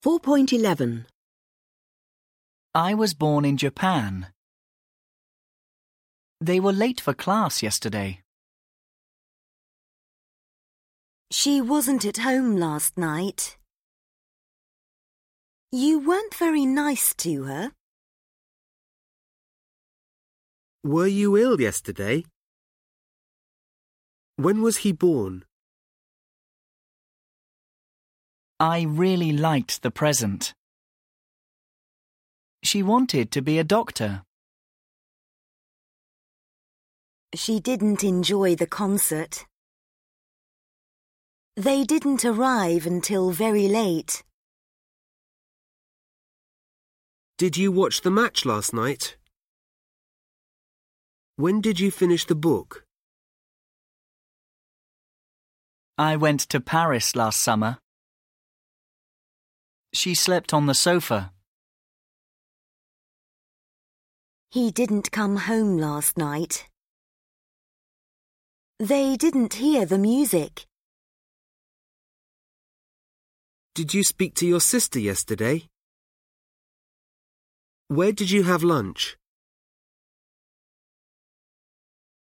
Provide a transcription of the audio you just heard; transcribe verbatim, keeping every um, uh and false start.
four point eleven. I was born in Japan. They were late for class yesterday. She wasn't at home last night. You weren't very nice to her. Were you ill yesterday? When was he born? I really liked the present. She wanted to be a doctor. She didn't enjoy the concert. They didn't arrive until very late. Did you watch the match last night? When did you finish the book? I went to Paris last summer. She slept on the sofa. He didn't come home last night. They didn't hear the music. Did you speak to your sister yesterday? Where did you have lunch?